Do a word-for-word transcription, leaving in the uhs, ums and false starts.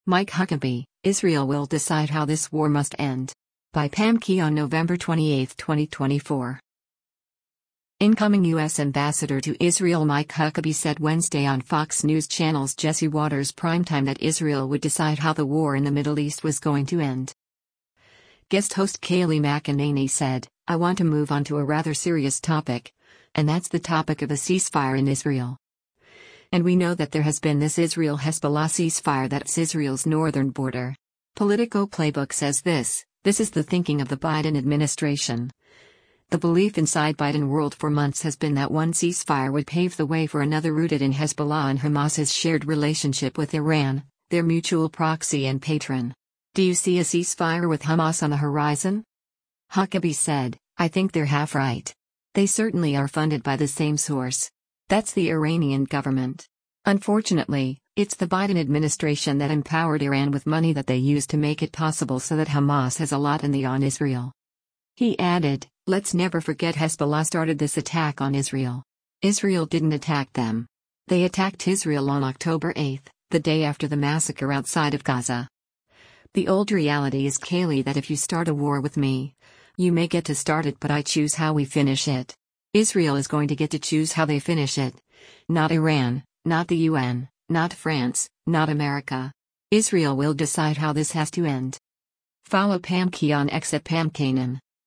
Mike Huckabee, Israel will decide how this war must end. By Pam Key on November twenty-eighth, twenty twenty-four. Incoming U S Ambassador to Israel Mike Huckabee said Wednesday on Fox News Channel's Jesse Watters Primetime that Israel would decide how the war in the Middle East was going to end. Guest host Kayleigh McEnany said, "I want to move on to a rather serious topic, and that's the topic of a ceasefire in Israel. And we know that there has been this Israel-Hezbollah ceasefire that's Israel's northern border. Politico Playbook says this, this is the thinking of the Biden administration. The belief inside Biden world for months has been that one ceasefire would pave the way for another rooted in Hezbollah and Hamas's shared relationship with Iran, their mutual proxy and patron. Do you see a ceasefire with Hamas on the horizon?" Huckabee said, "I think they're half right. They certainly are funded by the same source. That's the Iranian government. Unfortunately, it's the Biden administration that empowered Iran with money that they used to make it possible so that Hamas has a lot in the on Israel." He added, "Let's never forget Hezbollah started this attack on Israel. Israel didn't attack them. They attacked Israel on October eighth, the day after the massacre outside of Gaza. The old reality is, Kayleigh, that if you start a war with me, you may get to start it, but I choose how we finish it. Israel is going to get to choose how they finish it. Not Iran, not the U N, not France, not America. Israel will decide how this has to end." Follow Pam Key on X at Pam Kanan.